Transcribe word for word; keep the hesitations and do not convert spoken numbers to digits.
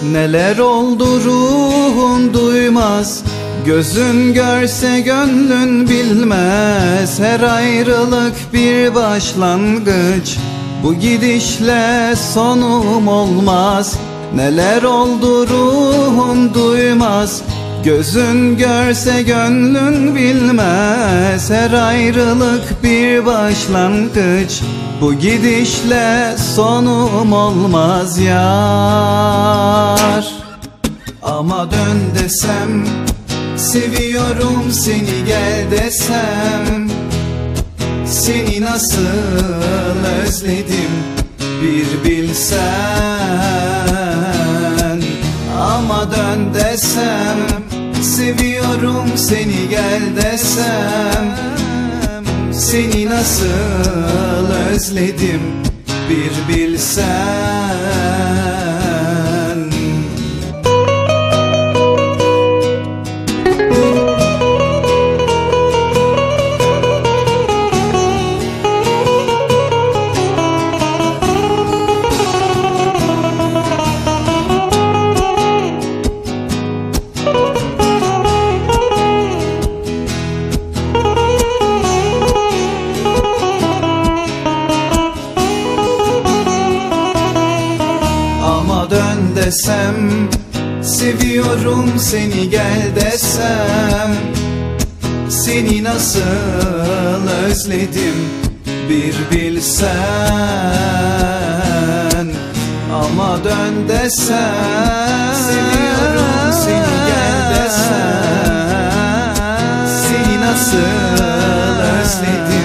Neler oldu ruhun duymaz, gözün görse gönlün bilmez. Her ayrılık bir başlangıç, bu gidişle sonum olmaz. Neler oldu ruhun duymaz, gözün görse gönlün bilmez. Her ayrılık bir başlangıç, bu gidişle sonum olmaz yar. Ama dön desem, seviyorum seni gel desem, seni nasıl özledim bir bilsen. Ama dön desem, seviyorum seni gel desem, seni nasıl özledim bir bilsen. Dön desem, seviyorum seni gel desem, seni nasıl özledim bir bilsen. Ama dön desem, seviyorum seni gel desem, seni nasıl özledim